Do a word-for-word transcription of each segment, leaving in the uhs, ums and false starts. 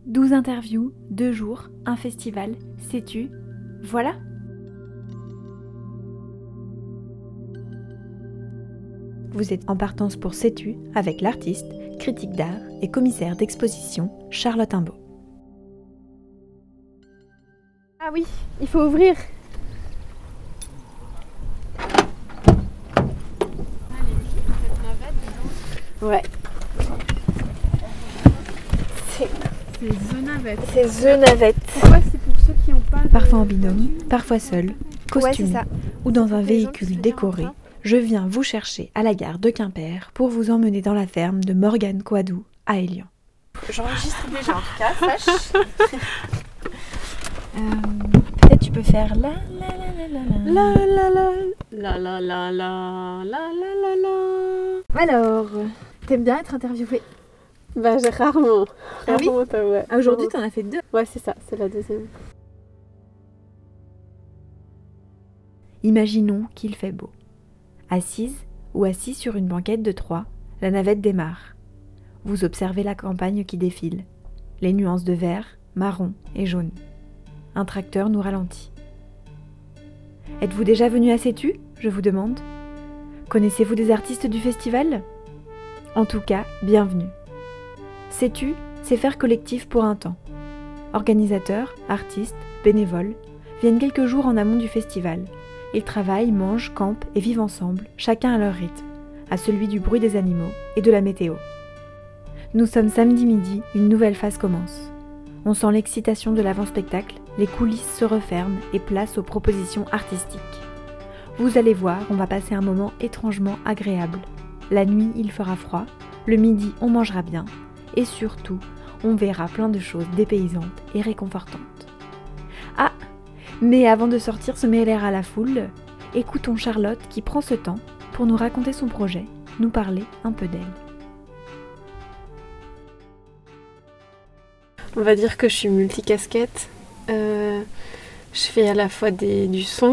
douze interviews, deux jours, un festival, sais-tu? Voilà. Vous êtes en partance pour Sais-tu avec l'artiste, critique d'art et commissaire d'exposition Charlotte Imbaud. Ah oui, il faut ouvrir. Ouais. C'est The Navette. C'est The Navette. Ouais, c'est pour ceux qui n'ont pas. Parfois en binôme, parfois seul, costumé Ouais, c'est ça. ou dans un pour les gens qui véhicule seraient décoré, bien en train. je viens vous chercher à la gare de Quimper pour vous emmener dans la ferme de Morgane Coadou à Élian. J'enregistre déjà en tout cas, sache. euh, Peut-être tu peux faire la la la la la La la la la la la la la la la la. Alors, t'aimes bien être interviewée? Bah j'ai rarement. Ah oui Rarement, t'as- ouais. Ah, aujourd'hui t'en as fait deux. Ouais, c'est ça, c'est la deuxième. Imaginons qu'il fait beau. Assise ou assis sur une banquette de Troyes, la navette démarre. Vous observez la campagne qui défile, les nuances de vert, marron et jaune. Un tracteur nous ralentit. Êtes-vous déjà venu à Sais-tu, je vous demande? Connaissez-vous des artistes du festival? En tout cas, bienvenue. Sais-tu, c'est faire collectif pour un temps. Organisateurs, artistes, bénévoles viennent quelques jours en amont du festival. Ils travaillent, mangent, campent et vivent ensemble, chacun à leur rythme, à celui du bruit des animaux et de la météo. Nous sommes samedi midi, une nouvelle phase commence. On sent l'excitation de l'avant-spectacle, les coulisses se referment et place aux propositions artistiques. Vous allez voir, on va passer un moment étrangement agréable. La nuit, il fera froid, le midi, on mangera bien, et surtout, on verra plein de choses dépaysantes et réconfortantes. Ah! Mais avant de sortir se mêler à la foule, écoutons Charlotte qui prend ce temps pour nous raconter son projet, nous parler un peu d'elle. On va dire que je suis multicasquette. Euh, je fais à la fois des, du son,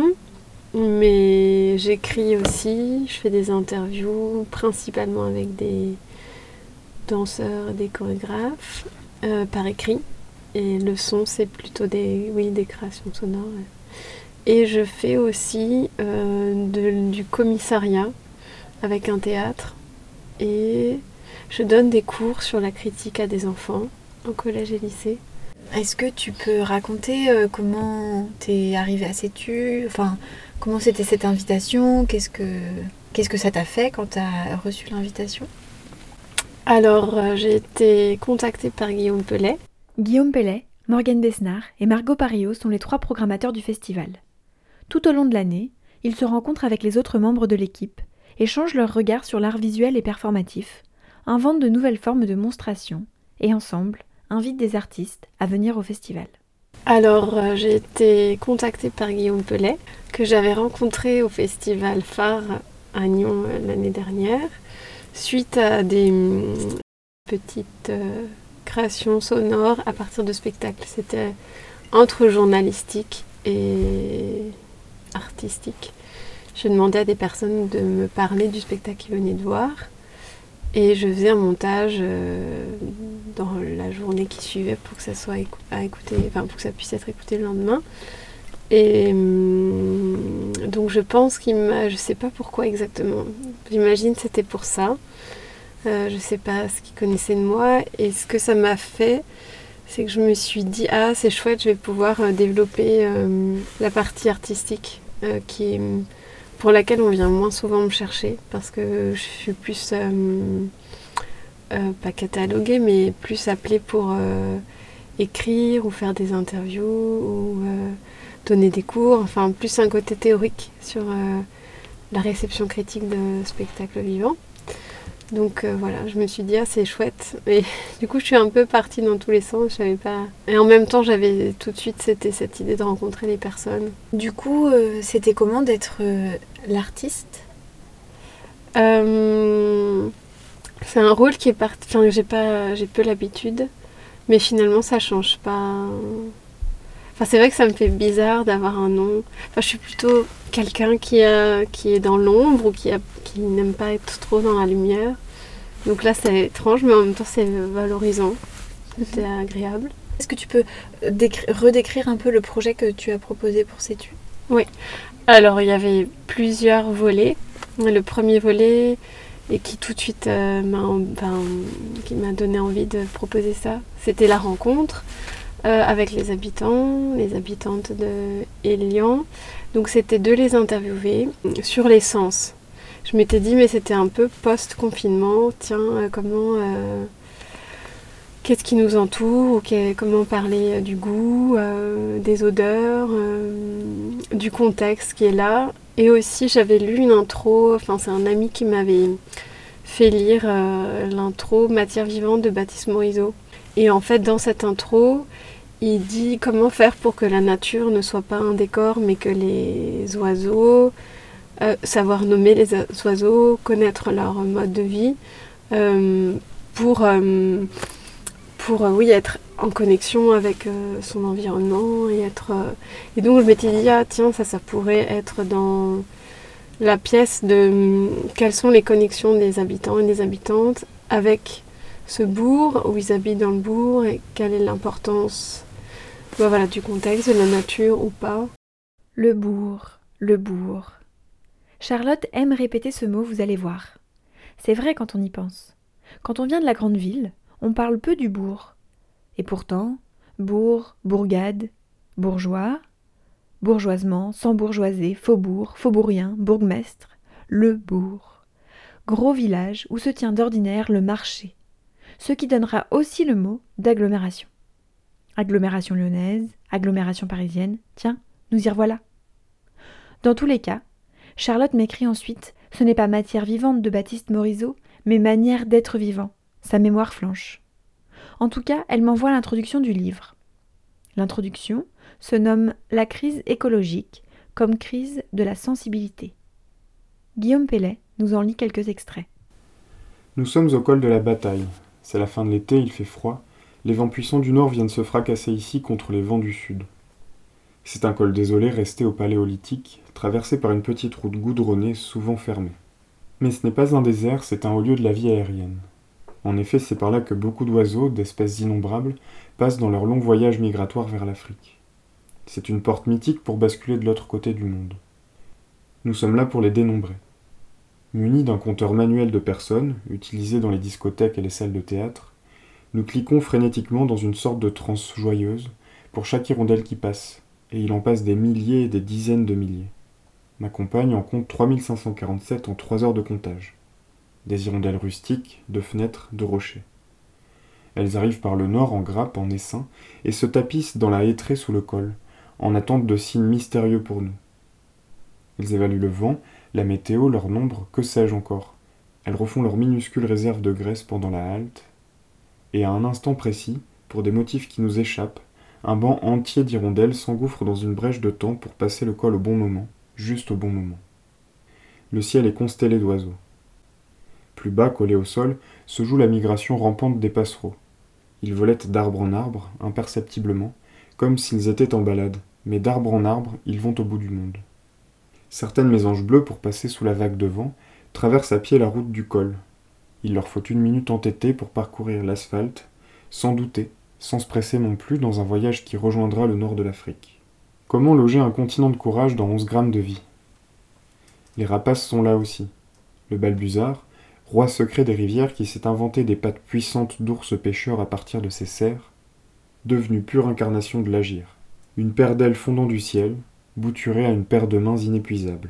mais j'écris aussi. Je fais des interviews, principalement avec des danseurs, des chorégraphes, euh, par écrit. Et le son, c'est plutôt des, oui, des créations sonores. Et je fais aussi euh, de, du commissariat avec un théâtre. Et je donne des cours sur la critique à des enfants au collège et lycée. Est-ce que tu peux raconter euh, comment t'es arrivée à Sais-tu? Enfin, comment c'était cette invitation? Qu'est-ce que, qu'est-ce que ça t'a fait quand t'as reçu l'invitation? Alors, euh, j'ai été contactée par Guillaume Pellet. Guillaume Pellet, Morgane Besnard et Margot Parillot sont les trois programmateurs du festival. Tout au long de l'année, ils se rencontrent avec les autres membres de l'équipe, échangent leurs regards sur l'art visuel et performatif, inventent de nouvelles formes de monstration et ensemble, invitent des artistes à venir au festival. Alors, euh, j'ai été contactée par Guillaume Pellet, que j'avais rencontré au festival Phare à Nyon euh, l'année dernière, suite à des hum, petites euh, créations sonores à partir de spectacles. C'était entre journalistique et artistique. Je demandais à des personnes de me parler du spectacle qu'ils venaient de voir. Et je faisais un montage euh, dans la journée qui suivait pour que ça soit écou- à écouter, enfin pour que ça puisse être écouté le lendemain. Et hum, donc je pense qu'il m'a, je sais pas pourquoi exactement. J'imagine que c'était pour ça. Euh, je sais pas ce qu'il connaissait de moi. Et ce que ça m'a fait, c'est que je me suis dit ah c'est chouette, je vais pouvoir euh, développer euh, la partie artistique euh, qui est pour laquelle on vient moins souvent me chercher parce que je suis plus, euh, euh, pas cataloguée, mais plus appelée pour euh, écrire ou faire des interviews ou euh, donner des cours, enfin plus un côté théorique sur euh, la réception critique de spectacles vivants. Donc euh, voilà, je me suis dit ah c'est chouette et du coup je suis un peu partie dans tous les sens, je savais pas. Et en même temps j'avais tout de suite c'était cette idée de rencontrer les personnes. Du coup, euh, c'était comment d'être euh, l'artiste? Euh, c'est un rôle qui est parti, enfin j'ai pas, j'ai peu l'habitude, mais finalement ça change pas. Enfin c'est vrai que ça me fait bizarre d'avoir un nom. Enfin je suis plutôt quelqu'un qui a, qui est dans l'ombre ou qui a, qui n'aime pas être trop dans la lumière. Donc là c'est étrange, mais en même temps c'est valorisant, c'est agréable. Est-ce que tu peux décri- redécrire un peu le projet que tu as proposé pour Sais-tu ? Oui. Alors, il y avait plusieurs volets. Le premier volet, et qui tout de suite euh, m'a, enfin, qui m'a donné envie de proposer ça, c'était la rencontre euh, avec les habitants, les habitantes de Élian. Donc, c'était de les interviewer sur les sens. Je m'étais dit, mais c'était un peu post-confinement. Tiens, euh, comment... Euh, Qu'est-ce qui nous entoure, okay, comment parler du goût, euh, des odeurs, euh, du contexte qui est là. Et aussi, j'avais lu une intro, enfin c'est un ami qui m'avait fait lire euh, l'intro Matière vivante de Baptiste Morisot. Et en fait, dans cette intro, il dit comment faire pour que la nature ne soit pas un décor, mais que les oiseaux, euh, savoir nommer les oiseaux, connaître leur mode de vie, euh, pour... Euh, pour euh, oui, être en connexion avec euh, son environnement et être... Euh... Et donc je m'étais dit, ah tiens, ça, ça pourrait être dans la pièce de quelles sont les connexions des habitants et des habitantes avec ce bourg, où ils habitent dans le bourg, et quelle est l'importance bah, voilà, du contexte, de la nature ou pas. Le bourg, le bourg. Charlotte aime répéter ce mot, vous allez voir. C'est vrai quand on y pense. Quand on vient de la grande ville, on parle peu du bourg. Et pourtant, bourg, bourgade, bourgeois, bourgeoisement, s'embourgeoiser, faubourg, faubourien, bourgmestre, le bourg. Gros village où se tient d'ordinaire le marché, ce qui donnera aussi le mot d'agglomération. Agglomération lyonnaise, agglomération parisienne, tiens, nous y revoilà. Dans tous les cas, Charlotte m'écrit ensuite « Ce n'est pas matière vivante de Baptiste Morisot, mais manière d'être vivant ». Sa mémoire flanche. En tout cas, elle m'envoie l'introduction du livre. L'introduction se nomme « La crise écologique comme crise de la sensibilité ». Guillaume Pellet nous en lit quelques extraits. Nous sommes au col de la Bataille. C'est la fin de l'été, il fait froid. Les vents puissants du nord viennent se fracasser ici contre les vents du sud. C'est un col désolé resté au paléolithique, traversé par une petite route goudronnée souvent fermée. Mais ce n'est pas un désert, c'est un haut lieu de la vie aérienne. En effet, c'est par là que beaucoup d'oiseaux, d'espèces innombrables, passent dans leur long voyage migratoire vers l'Afrique. C'est une porte mythique pour basculer de l'autre côté du monde. Nous sommes là pour les dénombrer. Munis d'un compteur manuel de personnes, utilisé dans les discothèques et les salles de théâtre, nous cliquons frénétiquement dans une sorte de transe joyeuse pour chaque hirondelle qui passe, et il en passe des milliers et des dizaines de milliers. Ma compagne en compte trois mille cinq cent quarante-sept en trois heures de comptage. Des hirondelles rustiques, de fenêtres, de rochers. Elles arrivent par le nord en grappe, en essaim, et se tapissent dans la hêtraie sous le col, en attente de signes mystérieux pour nous. Elles évaluent le vent, la météo, leur nombre, que sais-je encore. Elles refont leur minuscule réserve de graisse pendant la halte, et à un instant précis, pour des motifs qui nous échappent, un banc entier d'hirondelles s'engouffre dans une brèche de temps pour passer le col au bon moment, juste au bon moment. Le ciel est constellé d'oiseaux. Plus bas, collés au sol, se joue la migration rampante des passereaux. Ils volettent d'arbre en arbre, imperceptiblement, comme s'ils étaient en balade, mais d'arbre en arbre, ils vont au bout du monde. Certaines mésanges bleues, pour passer sous la vague de vent, traversent à pied la route du col. Il leur faut une minute entêtée pour parcourir l'asphalte, sans douter, sans se presser non plus dans un voyage qui rejoindra le nord de l'Afrique. Comment loger un continent de courage dans onze grammes de vie ? Les rapaces sont là aussi. Le balbuzard, roi secret des rivières qui s'est inventé des pattes puissantes d'ours pêcheurs à partir de ses serres, devenu pure incarnation de l'agir. Une paire d'ailes fondant du ciel, bouturée à une paire de mains inépuisables.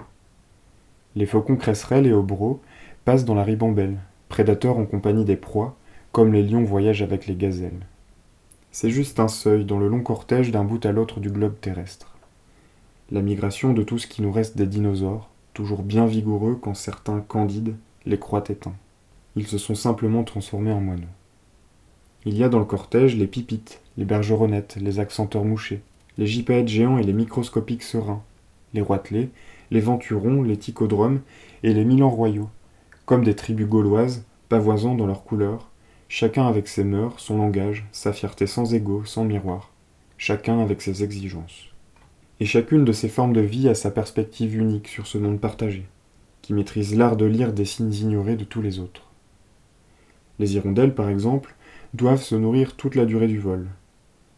Les faucons cresserelles et hobereaux passent dans la ribambelle, prédateurs en compagnie des proies, comme les lions voyagent avec les gazelles. C'est juste un seuil dans le long cortège d'un bout à l'autre du globe terrestre. La migration de tout ce qui nous reste des dinosaures, toujours bien vigoureux quand certains candides les croient éteints. Ils se sont simplement transformés en moineaux. Il y a dans le cortège les pipites, les bergeronnettes, les accenteurs mouchés, les gypaètes géants et les microscopiques serins, les roitelets, les venturons, les ticodromes et les milans royaux, comme des tribus gauloises, pavoisant dans leurs couleurs, chacun avec ses mœurs, son langage, sa fierté sans égo, sans miroir, chacun avec ses exigences. Et chacune de ces formes de vie a sa perspective unique sur ce monde partagé, qui maîtrise l'art de lire des signes ignorés de tous les autres. Les hirondelles, par exemple, doivent se nourrir toute la durée du vol,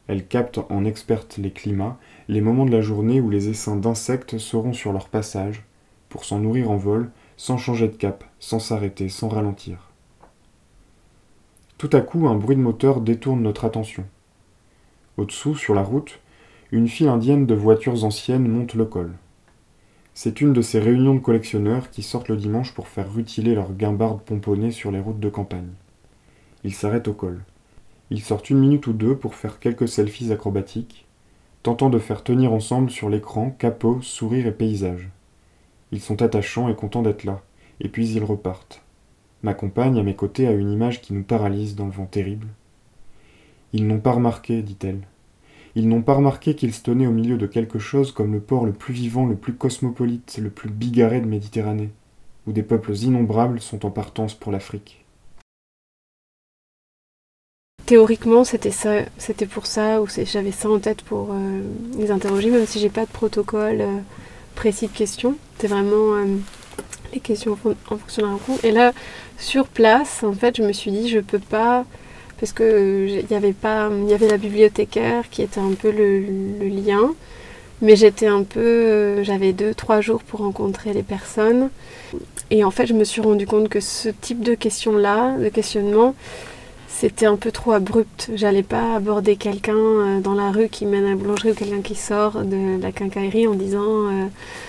Elle capte en experte les climats, les moments de la journée où les essaims d'insectes seront sur leur passage, pour s'en nourrir en vol, sans changer de cap, sans s'arrêter, sans ralentir. Tout à coup, un bruit de moteur détourne notre attention. Au-dessous, sur la route, une file indienne de voitures anciennes monte le col. C'est une de ces réunions de collectionneurs qui sortent le dimanche pour faire rutiler leurs guimbardes pomponnées sur les routes de campagne. Ils s'arrêtent au col. Ils sortent une minute ou deux pour faire quelques selfies acrobatiques, tentant de faire tenir ensemble sur l'écran capot, sourire et paysage. Ils sont attachants et contents d'être là, et puis ils repartent. Ma compagne, à mes côtés, a une image qui nous paralyse dans le vent terrible. Ils n'ont pas remarqué, dit-elle. Ils n'ont pas remarqué qu'ils se tenaient au milieu de quelque chose comme le port le plus vivant, le plus cosmopolite, le plus bigarré de Méditerranée, où des peuples innombrables sont en partance pour l'Afrique. Théoriquement, c'était ça, c'était pour ça, ou c'est, j'avais ça en tête pour euh, les interroger, même si j'ai pas de protocole euh, précis de questions. C'était vraiment euh, les questions en fonction de la rencontre. Et là, sur place, en fait, je me suis dit, je peux pas, parce que il y avait pas, il y avait la bibliothécaire qui était un peu le, le lien, mais j'étais un peu, euh, j'avais deux, trois jours pour rencontrer les personnes. Et en fait, je me suis rendu compte que ce type de questions-là, de questionnement, c'était un peu trop abrupt. J'allais pas aborder quelqu'un dans la rue qui mène à la boulangerie ou quelqu'un qui sort de la quincaillerie en disant euh,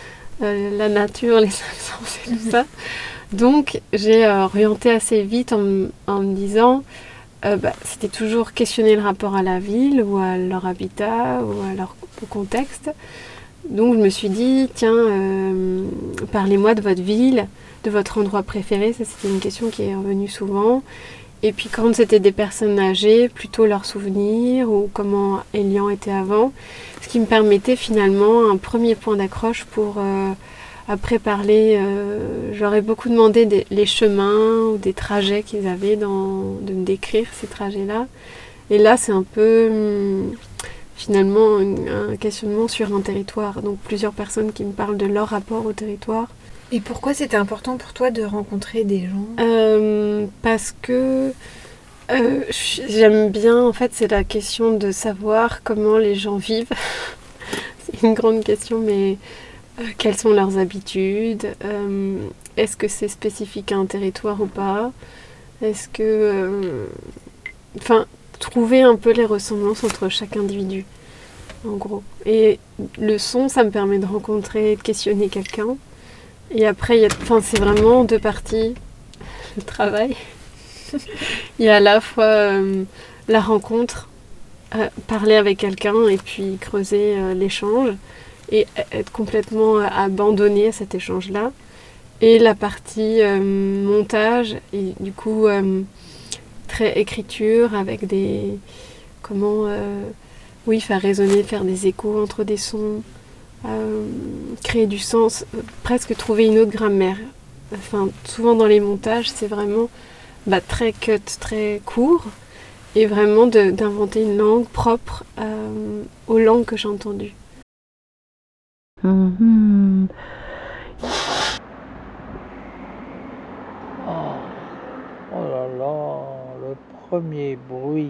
euh, la nature, les cinq sens et tout ça. Donc j'ai euh, orienté assez vite en, en me disant euh, bah, c'était toujours questionner le rapport à la ville ou à leur habitat ou à leur au contexte. Donc je me suis dit tiens, euh, parlez-moi de votre ville, de votre endroit préféré. Ça c'était une question qui est revenue souvent. Et puis quand c'était des personnes âgées, plutôt leurs souvenirs ou comment Elian était avant, ce qui me permettait finalement un premier point d'accroche pour euh, après parler. Euh, j'aurais beaucoup demandé des, les chemins ou des trajets qu'ils avaient, dans, de me décrire ces trajets-là. Et là c'est un peu hum, finalement un, un questionnement sur un territoire, donc plusieurs personnes qui me parlent de leur rapport au territoire. Et pourquoi c'était important pour toi de rencontrer des gens ? euh, Parce que euh, j'aime bien, en fait, c'est la question de savoir comment les gens vivent. C'est une grande question, mais euh, quelles sont leurs habitudes ? euh, Est-ce que c'est spécifique à un territoire ou pas ? Est-ce que... Euh, enfin, trouver un peu les ressemblances entre chaque individu, en gros. Et le son, ça me permet de rencontrer, de questionner quelqu'un. Et après, il y a, enfin, c'est vraiment deux parties, le travail. Il y a à la fois euh, la rencontre, euh, parler avec quelqu'un et puis creuser euh, l'échange et être complètement euh, abandonné à cet échange-là. Et la partie euh, montage et du coup euh, très écriture avec des... Comment... Euh, oui, faire résonner, faire des échos entre des sons... Euh, créer du sens, euh, presque trouver une autre grammaire. Enfin, souvent dans les montages, c'est vraiment bah, très cut, très court, et vraiment de, d'inventer une langue propre euh, aux langues que j'ai entendues. Mm-hmm. Oh, oh là là, le premier bruit.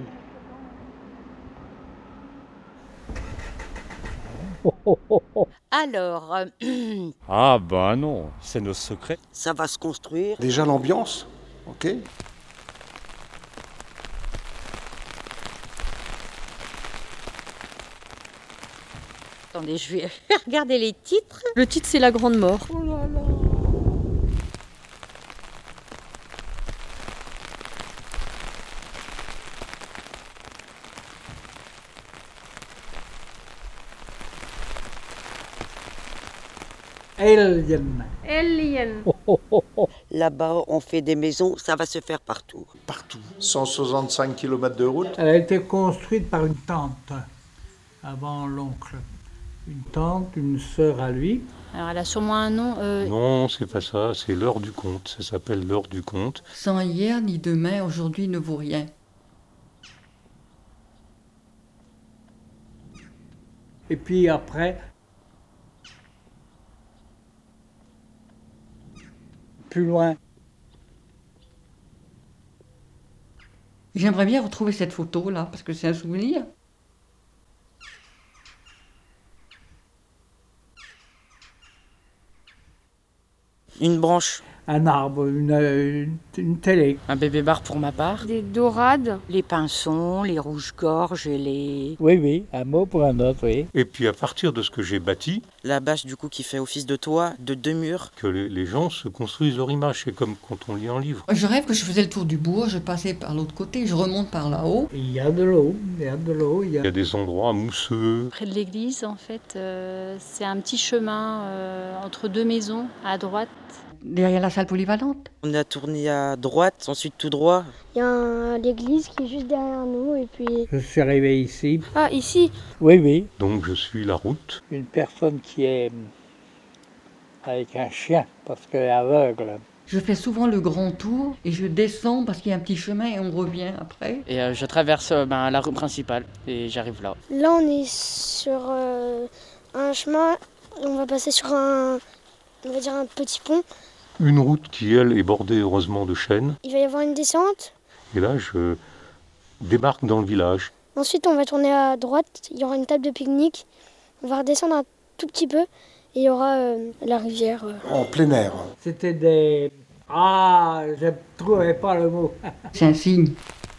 Alors, euh, Ah bah non, c'est nos secrets. ça va se construire. Déjà l'ambiance, ok ? Attendez, je vais regarder les titres. Le titre, c'est La Grande Mort. Oh là là. Alien. Alien. Oh, oh, oh, oh. Là-bas, on fait des maisons, ça va se faire partout. Partout. cent soixante-cinq kilomètres de route. Elle a été construite par une tante, avant l'oncle. Une tante, une sœur à lui. Alors, elle a sûrement un nom. Euh... Non, c'est pas ça, c'est l'heure du conte. Ça s'appelle l'heure du conte. Sans hier ni demain, aujourd'hui ne vaut rien. Et puis après, plus loin. J'aimerais bien retrouver cette photo-là, parce que c'est un souvenir. Une branche. Un arbre, une, une, une télé. Un bébé bar pour ma part. Des dorades. Les pinsons, les rouges-gorges et les... Oui, oui, un mot pour un autre, oui. Et puis à partir de ce que j'ai bâti... La bâche du coup qui fait office de toit, de deux murs. Que les, les gens se construisent leur image, c'est comme quand on lit un livre. Je rêve que je faisais le tour du bourg, je passais par l'autre côté, je remonte par là-haut. Il y a de l'eau, il y a de l'eau. Il y a, il y a des endroits mousseux. Près de l'église, en fait, euh, c'est un petit chemin euh, entre deux maisons, à droite. Derrière la salle polyvalente. On a tourné à droite, ensuite tout droit. Il y a un, l'église qui est juste derrière nous et puis... Je suis arrivé ici. Ah, ici? Oui, oui. Donc je suis la route. Une personne qui est avec un chien, parce qu'elle est aveugle. Je fais souvent le grand tour et je descends parce qu'il y a un petit chemin et on revient après. Et euh, je traverse euh, ben, la rue principale et j'arrive là. Là, on est sur euh, un chemin, on va passer sur un, on va dire un petit pont. Une route qui, elle, est bordée heureusement de chênes. Il va y avoir une descente. Et là, je débarque dans le village. Ensuite, on va tourner à droite, il y aura une table de pique-nique. On va redescendre un tout petit peu et il y aura euh, la rivière. Euh. En plein air. C'était des... Ah, je ne trouvais pas le mot. C'est un signe.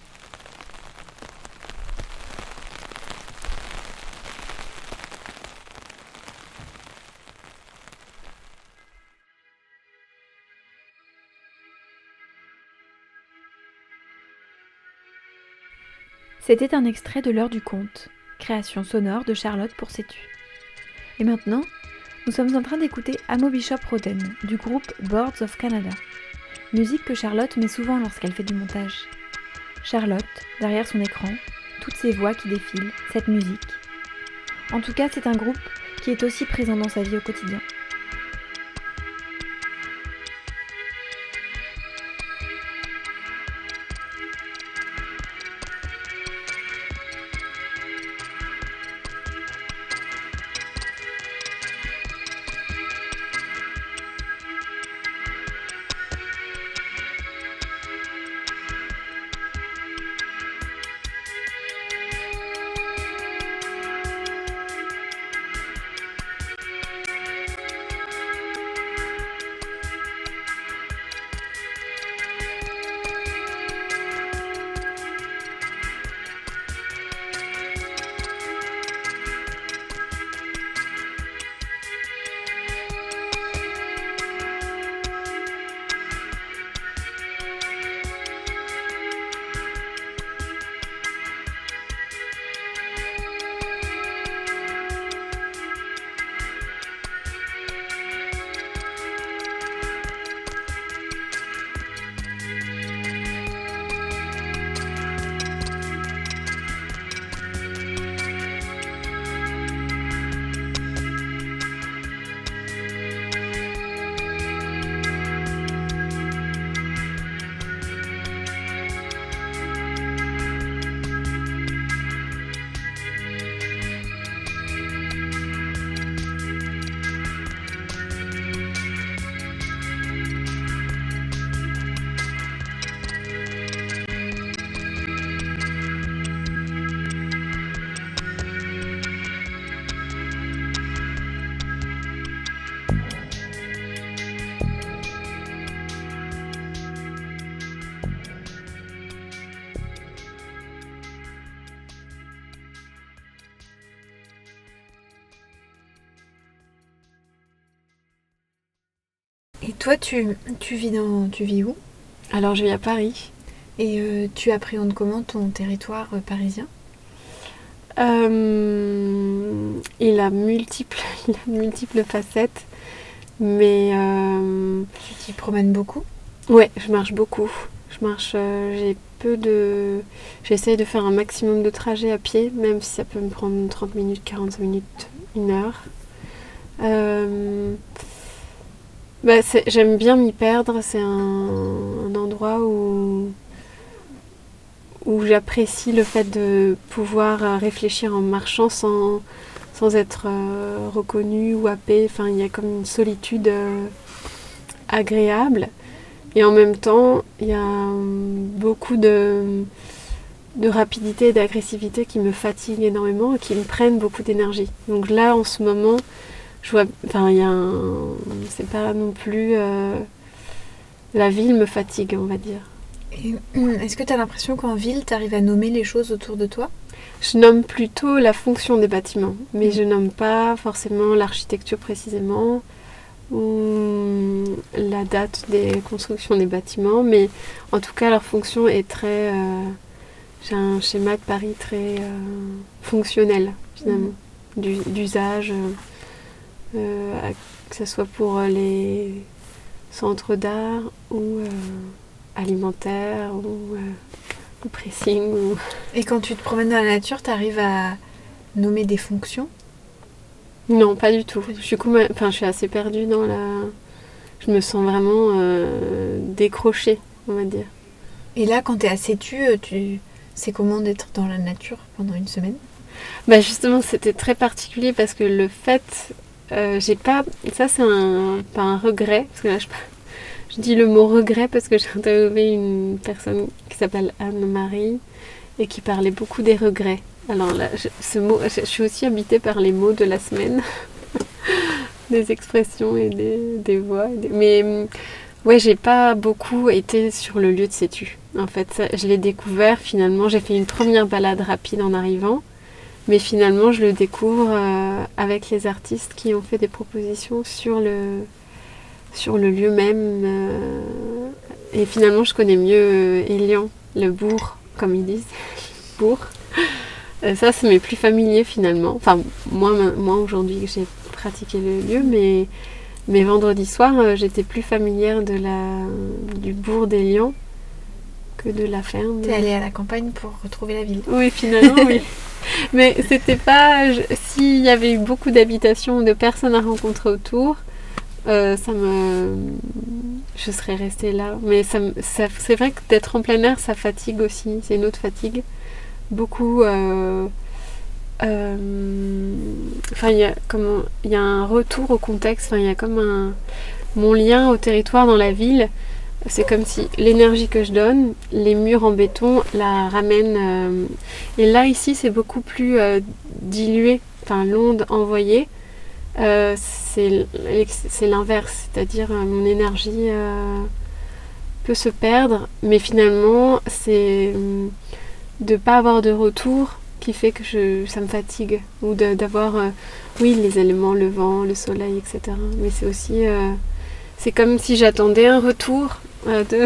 C'était un extrait de L'heure du conte, création sonore de Charlotte pour Sais-tu. Et maintenant, nous sommes en train d'écouter Amo Bishop Roden du groupe Boards of Canada, musique que Charlotte met souvent lorsqu'elle fait du montage. Charlotte, derrière son écran, toutes ces voix qui défilent, cette musique. En tout cas, c'est un groupe qui est aussi présent dans sa vie au quotidien. Et toi, tu, tu vis dans, tu vis où? Alors, je vis à Paris. Et euh, tu appréhendes comment ton territoire euh, parisien? euh, il, a multiples, il a multiples facettes, mais... Euh, tu t'y promènes beaucoup? Ouais, je marche beaucoup. Je marche, euh, j'ai peu de... J'essaye de faire un maximum de trajets à pied, même si ça peut me prendre trente minutes, quarante-cinq minutes, une heure. Euh, bah, j'aime bien m'y perdre, c'est un, un endroit où, où j'apprécie le fait de pouvoir réfléchir en marchant sans, sans être euh, reconnue ou happée. Enfin, il y a comme une solitude euh, agréable. Et en même temps, il y a beaucoup de, de rapidité et d'agressivité qui me fatiguent énormément et qui me prennent beaucoup d'énergie. Donc là, en ce moment, je vois, enfin, il y a un, c'est pas non plus, euh, la ville me fatigue, on va dire. Et, est-ce que tu as l'impression qu'en ville, tu arrives à nommer les choses autour de toi ? Je nomme plutôt la fonction des bâtiments, mais mmh. je nomme pas forcément l'architecture précisément ou la date des constructions des bâtiments, mais en tout cas leur fonction est très... Euh, j'ai un schéma de Paris très euh, fonctionnel finalement, mmh. du, d'usage, euh, que ce soit pour les centres d'art ou euh, alimentaires ou... Euh, pressing ou... Et quand tu te promènes dans la nature, tu arrives à nommer des fonctions ? Non, pas du tout. Je suis, comme... enfin, je suis assez perdue dans la... Je me sens vraiment euh, décrochée, on va dire. Et là, quand tu es à Sétu, tu... c'est comment d'être dans la nature pendant une semaine ? Bah justement, c'était très particulier parce que le fait... Euh, j'ai pas... Ça, c'est un... pas un regret, parce que là, je... Je dis le mot regret parce que j'ai interviewé une personne qui s'appelle Anne-Marie et qui parlait beaucoup des regrets. Alors là, je, ce mot, je, je suis aussi habitée par les mots de la semaine, des expressions et des, des voix. Et des, mais ouais, j'ai pas beaucoup été sur le lieu de Sétu. En fait, ça, je l'ai découvert finalement. J'ai fait une première balade rapide en arrivant, mais finalement, je le découvre euh, avec les artistes qui ont fait des propositions sur le... sur le lieu même. Euh, et finalement, je connais mieux euh, Élian, le bourg, comme ils disent. bourg. Euh, ça, ça m'est plus familier finalement. Enfin, moi, moi aujourd'hui, j'ai pratiqué le lieu, mais, mais vendredi soir, euh, j'étais plus familière de la, du bourg d'Élian que de la ferme. T'es allée à la campagne pour retrouver la ville. Oui, finalement, oui. Mais c'était pas... Je, s'il y avait eu beaucoup d'habitations, de personnes à rencontrer autour... Euh, ça me... je serais restée là. Mais ça, ça, c'est vrai que d'être en plein air, ça fatigue aussi. C'est une autre fatigue. Beaucoup... Euh, euh, enfin, il y a comme il y a un retour au contexte. Enfin, il y a comme un... Mon lien au territoire dans la ville, c'est comme si l'énergie que je donne, les murs en béton, la ramènent... Euh, et là, ici, c'est beaucoup plus euh, dilué. Enfin, l'onde envoyée. Euh, c'est, c'est l'inverse, c'est-à-dire euh, mon énergie euh, peut se perdre, mais finalement c'est euh, de ne pas avoir de retour qui fait que je, ça me fatigue, ou de, d'avoir, euh, oui, les éléments, le vent, le soleil, et cetera. Mais c'est aussi, euh, c'est comme si j'attendais un retour euh, de,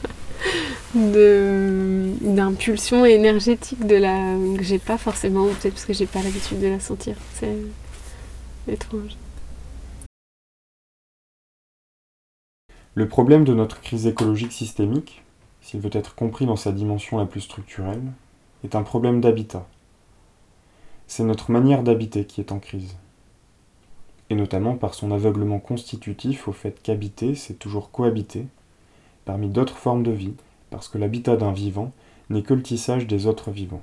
de, d'impulsion énergétique de la, que j'ai pas forcément, ou peut-être parce que j'ai pas l'habitude de la sentir. C'est étrange. Le problème de notre crise écologique systémique, s'il veut être compris dans sa dimension la plus structurelle, est un problème d'habitat. C'est notre manière d'habiter qui est en crise. Et notamment par son aveuglement constitutif au fait qu'habiter, c'est toujours cohabiter, parmi d'autres formes de vie, parce que l'habitat d'un vivant n'est que le tissage des autres vivants.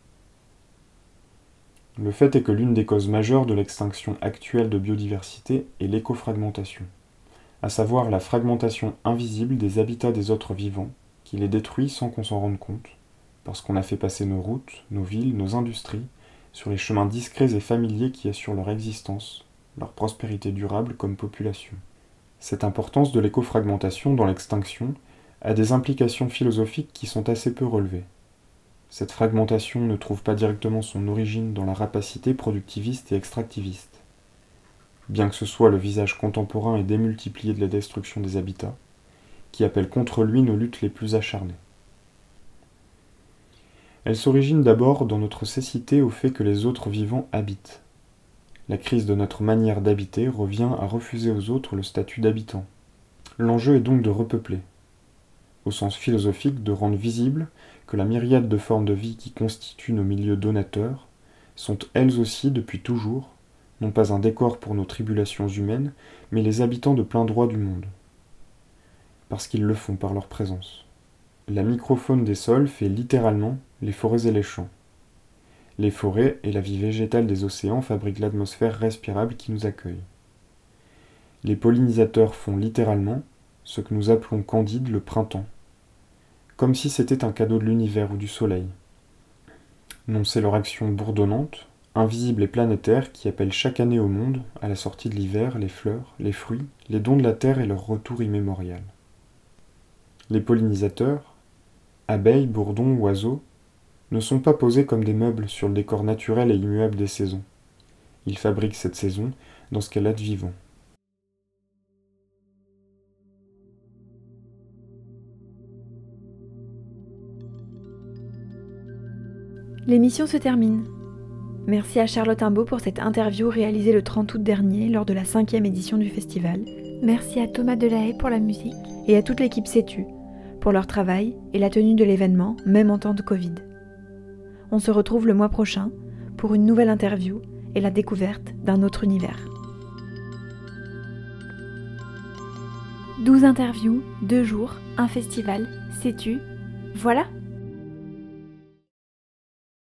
Le fait est que l'une des causes majeures de l'extinction actuelle de biodiversité est l'écofragmentation, à savoir la fragmentation invisible des habitats des autres vivants, qui les détruit sans qu'on s'en rende compte, parce qu'on a fait passer nos routes, nos villes, nos industries, sur les chemins discrets et familiers qui assurent leur existence, leur prospérité durable comme population. Cette importance de l'écofragmentation dans l'extinction a des implications philosophiques qui sont assez peu relevées. Cette fragmentation ne trouve pas directement son origine dans la rapacité productiviste et extractiviste. Bien que ce soit le visage contemporain et démultiplié de la destruction des habitats, qui appelle contre lui nos luttes les plus acharnées. Elle s'origine d'abord dans notre cécité au fait que les autres vivants habitent. La crise de notre manière d'habiter revient à refuser aux autres le statut d'habitant. L'enjeu est donc de repeupler, au sens philosophique de rendre visible que la myriade de formes de vie qui constituent nos milieux donateurs sont elles aussi, depuis toujours, non pas un décor pour nos tribulations humaines, mais les habitants de plein droit du monde. Parce qu'ils le font par leur présence. La microfaune des sols fait littéralement les forêts et les champs. Les forêts et la vie végétale des océans fabriquent l'atmosphère respirable qui nous accueille. Les pollinisateurs font littéralement ce que nous appelons candide le printemps, comme si c'était un cadeau de l'univers ou du soleil. Non, c'est leur action bourdonnante, invisible et planétaire qui appelle chaque année au monde, à la sortie de l'hiver, les fleurs, les fruits, les dons de la terre et leur retour immémorial. Les pollinisateurs, abeilles, bourdons, oiseaux, ne sont pas posés comme des meubles sur le décor naturel et immuable des saisons. Ils fabriquent cette saison dans ce qu'elle a de vivant. L'émission se termine. Merci à Charlotte Imbeau pour cette interview réalisée le trente août dernier lors de la cinquième édition du festival. Merci à Thomas Delahaye pour la musique. Et à toute l'équipe Sais-tu pour leur travail et la tenue de l'événement, même en temps de Covid. On se retrouve le mois prochain pour une nouvelle interview et la découverte d'un autre univers. douze interviews, deux jours, un festival, Sais-tu ? Voilà.